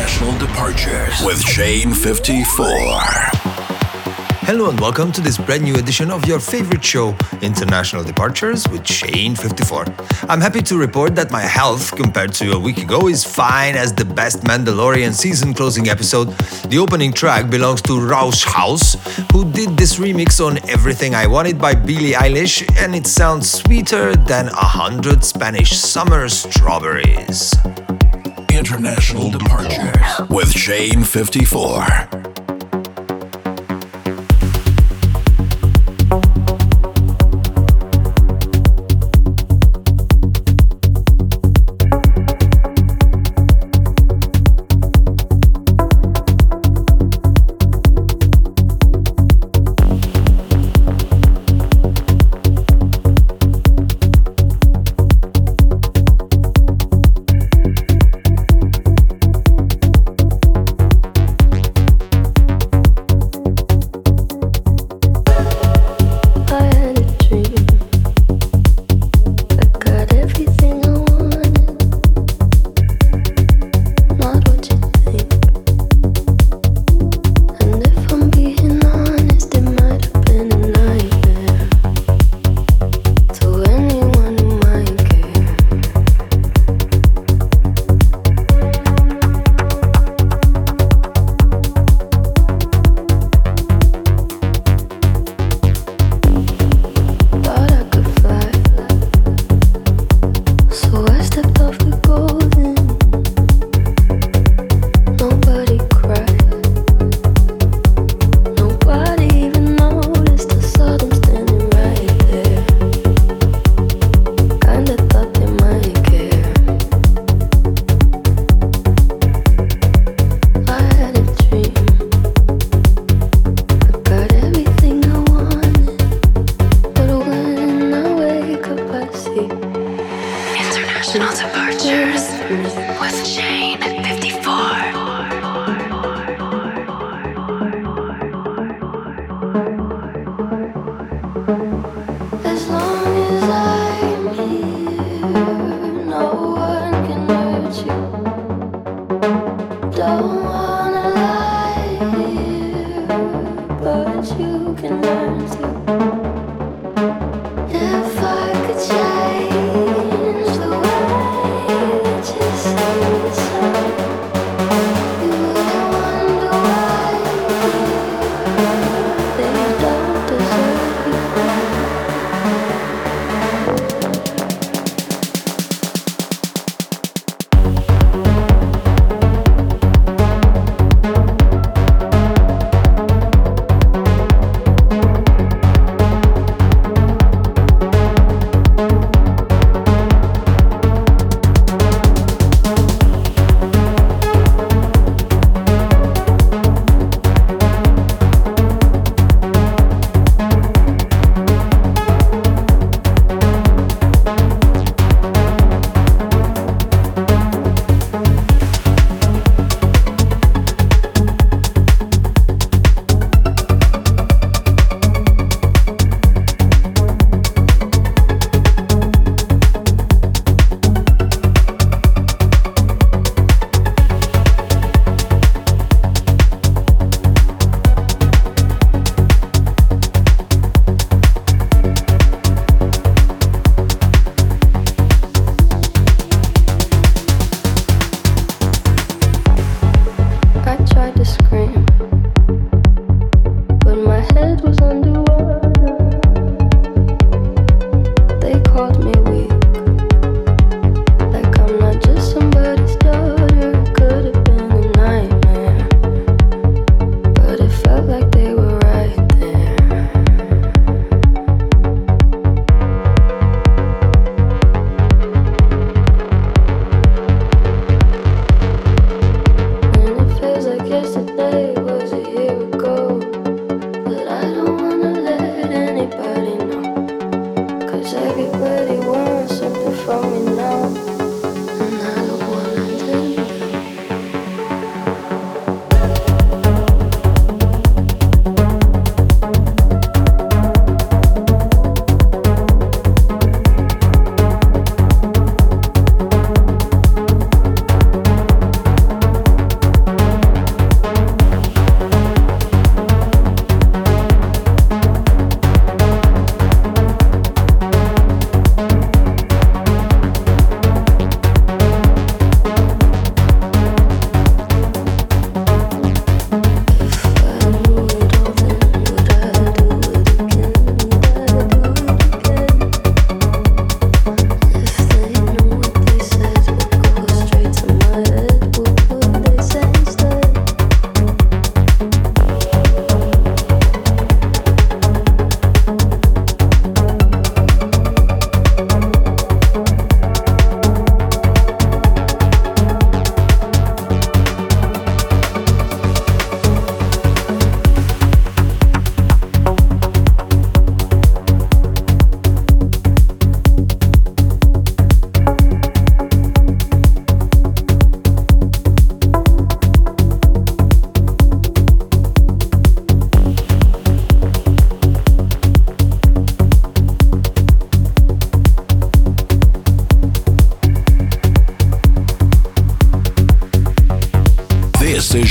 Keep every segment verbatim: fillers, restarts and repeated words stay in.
International Departures with Shane fifty-four. Hello and welcome to this brand new edition of your favorite show, International Departures with Shane fifty-four. I'm happy to report that my health compared to a week ago is fine as the best Mandalorian season closing episode. The opening track belongs to Rausch House, who did this remix on Everything I Wanted by Billie Eilish, and it sounds sweeter than a hundred Spanish summer strawberries. International Departures with Shane fifty-four.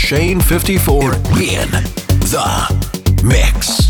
Shane fifty-four in the mix.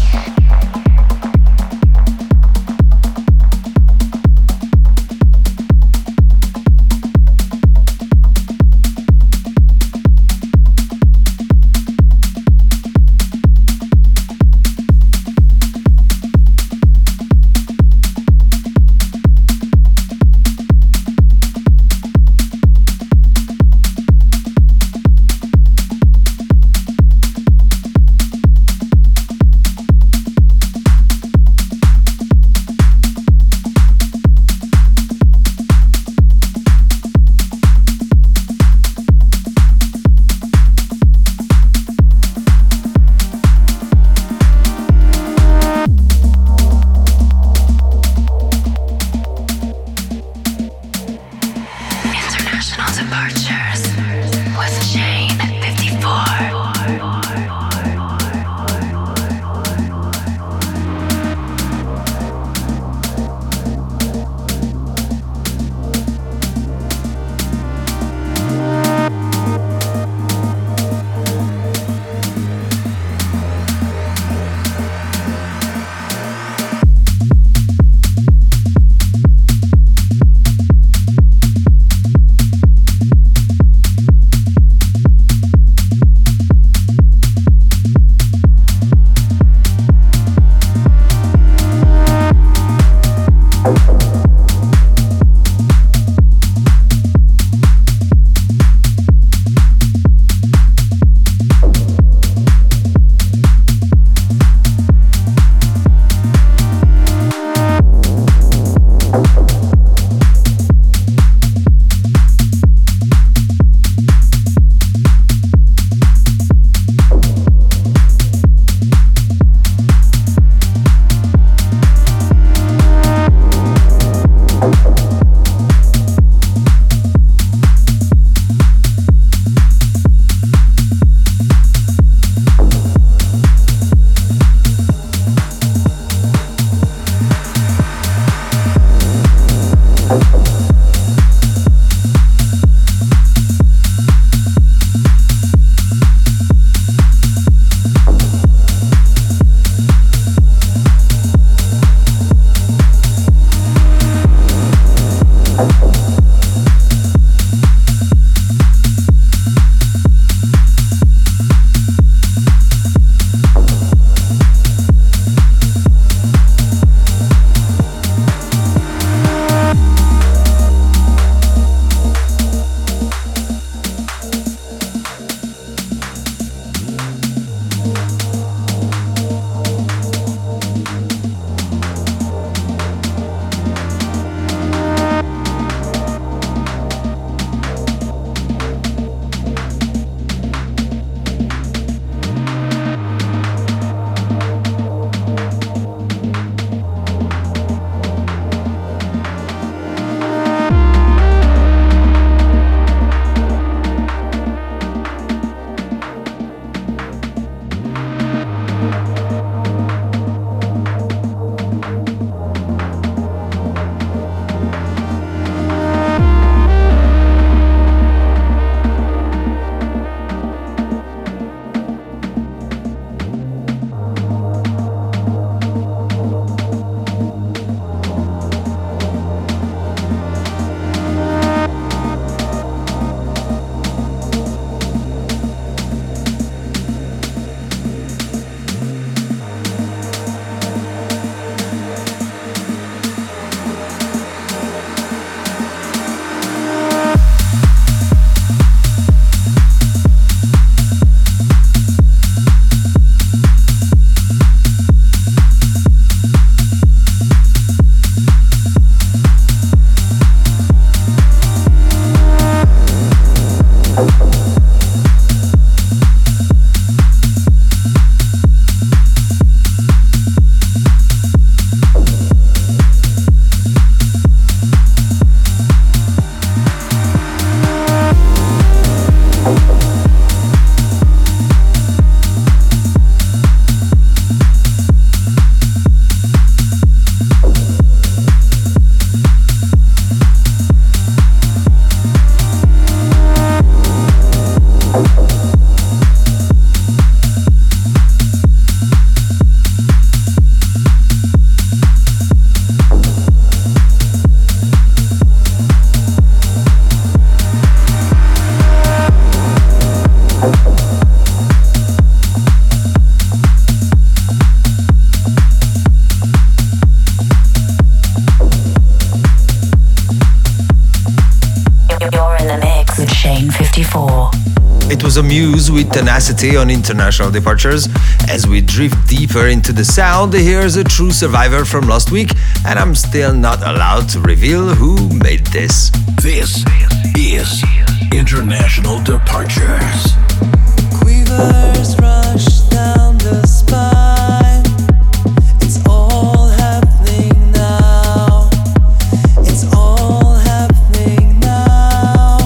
Shane fifty-four. It was a muse with tenacity on International Departures. As we drift deeper into the sound, here's a true survivor from last week, and I'm still not allowed to reveal who made this. This is International Departures. Quivers rush down the spine. It's all happening now. It's all happening now.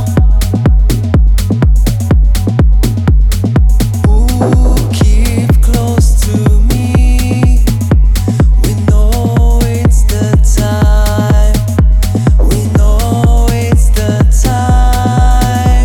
Ooh, keep close to me. We know it's the time. We know it's the time.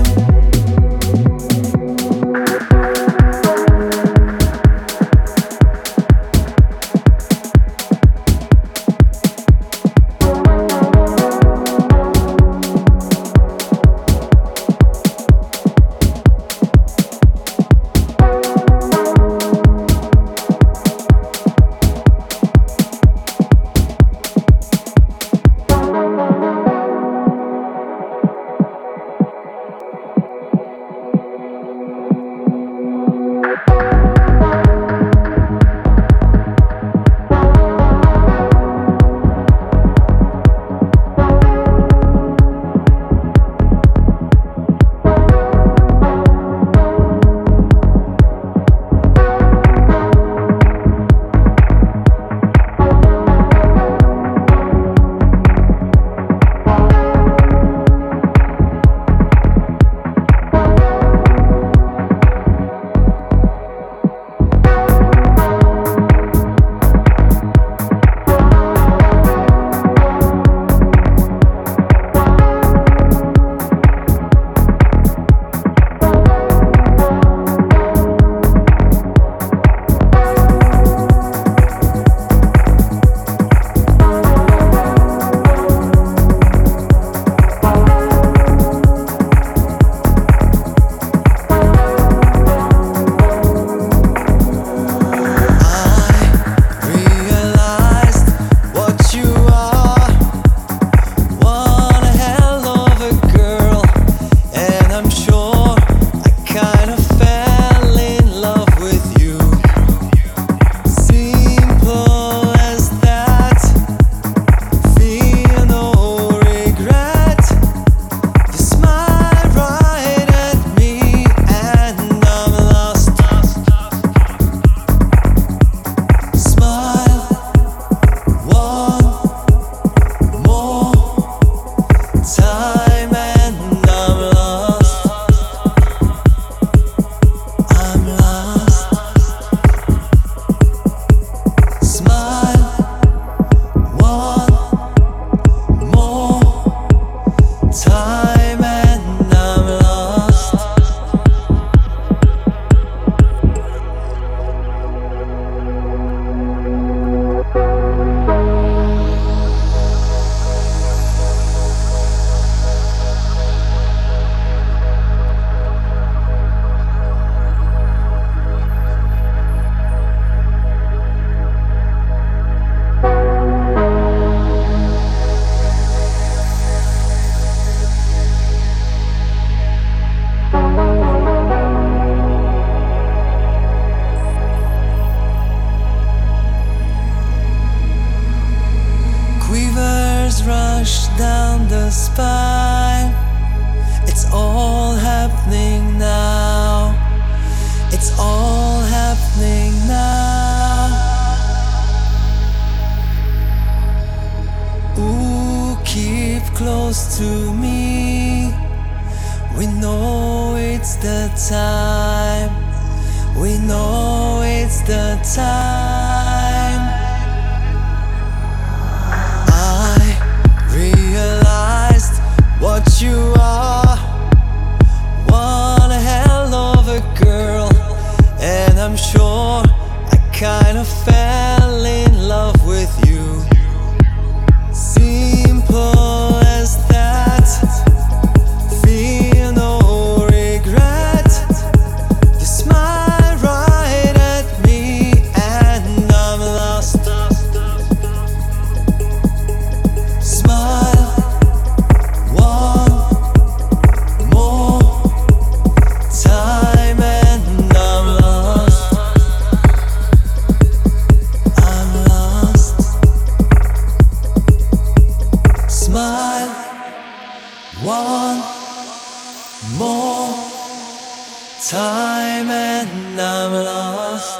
Rush down the spine. It's all happening now. It's all happening now. Ooh, keep close to me. We know it's the time. We know it's the time. Realized what you are. One hell of a girl, and I'm sure I kind of fell in love with you. Simple as that. Feel no regret. You smile right at me, and One more time and I'm lost.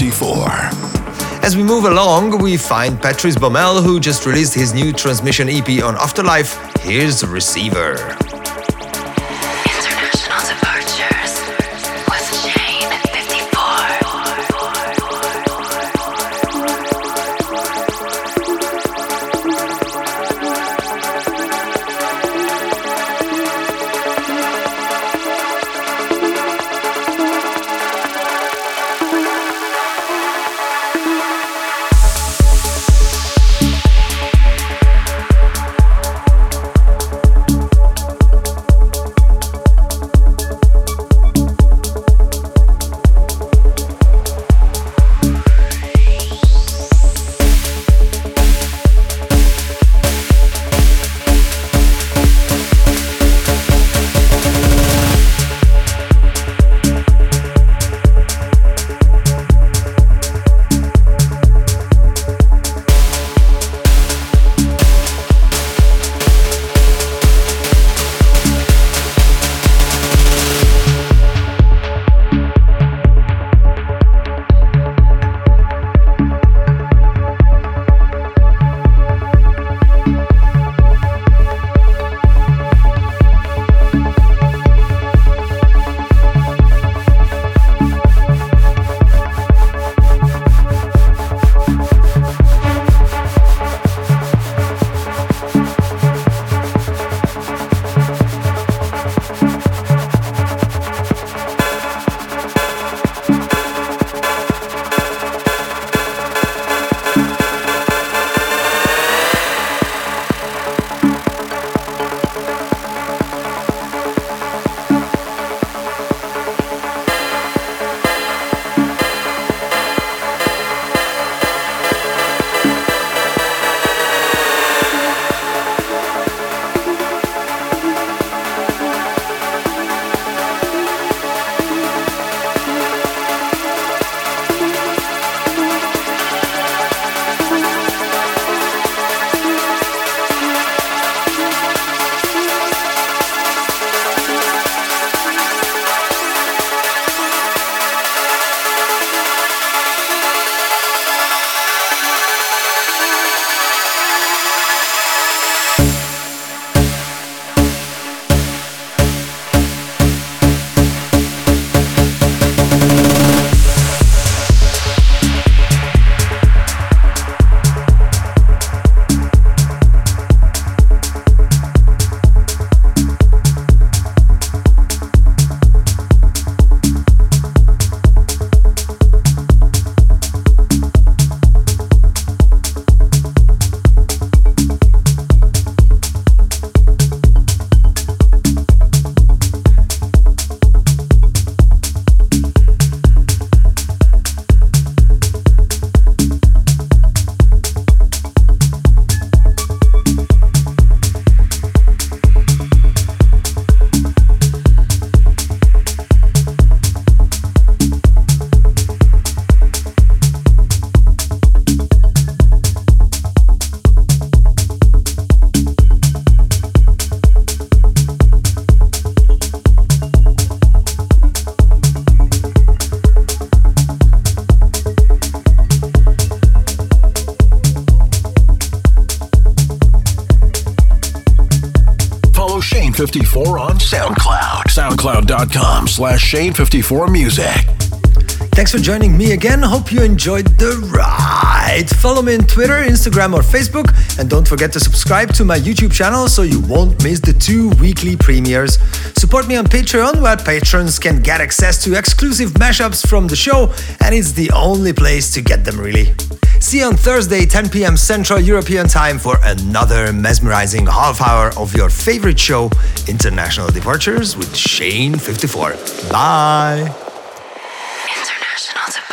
fifty-four. As we move along, we find Patrice Baumel, who just released his new Transmission E P on Afterlife. Here's Receiver. International Departures with Shane fifty-four. fifty-four on SoundCloud. SoundCloud.com slash Shane54Music. Thanks for joining me again. Hope you enjoyed the ride. Follow me on Twitter, Instagram, or Facebook. And don't forget to subscribe to my YouTube channel so you won't miss the two weekly premieres. Support me on Patreon, where patrons can get access to exclusive mashups from the show, and it's the only place to get them, really. See you on Thursday, ten p.m. Central European Time, for another mesmerizing half hour of your favorite show, International Departures with Shane fifty-four. Bye! International Departures.